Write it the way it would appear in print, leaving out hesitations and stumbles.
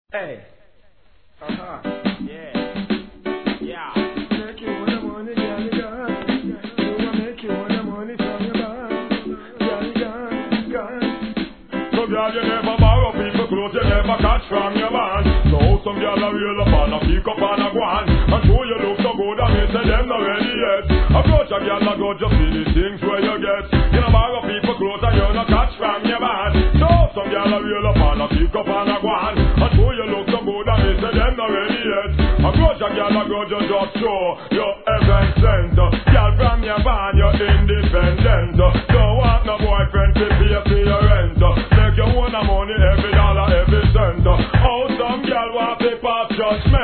Hey. Uh-huh. Yeah. Yeah. Make you want the money, girl, you got. You want make you want the money from your band. Girl, you got. So girl, you never borrow people clothes, you never catch from your man. So some girl a real up and a pick up and a go on. And so you look so good and me say them not ready yet. Approach a girl and go just see the things where you get. You know borrow people clothes and you not catch from your man. So some girl a real up and a pick up and a go on. And so you look so good and me say them not ready yet. Approach a girl and go just show your heaven sent. Girl from your van, you're independent. Don't want no boyfriend to pay for your rent. Make you own the money every dollar, every cent. Oh, some girl want to pass judgment.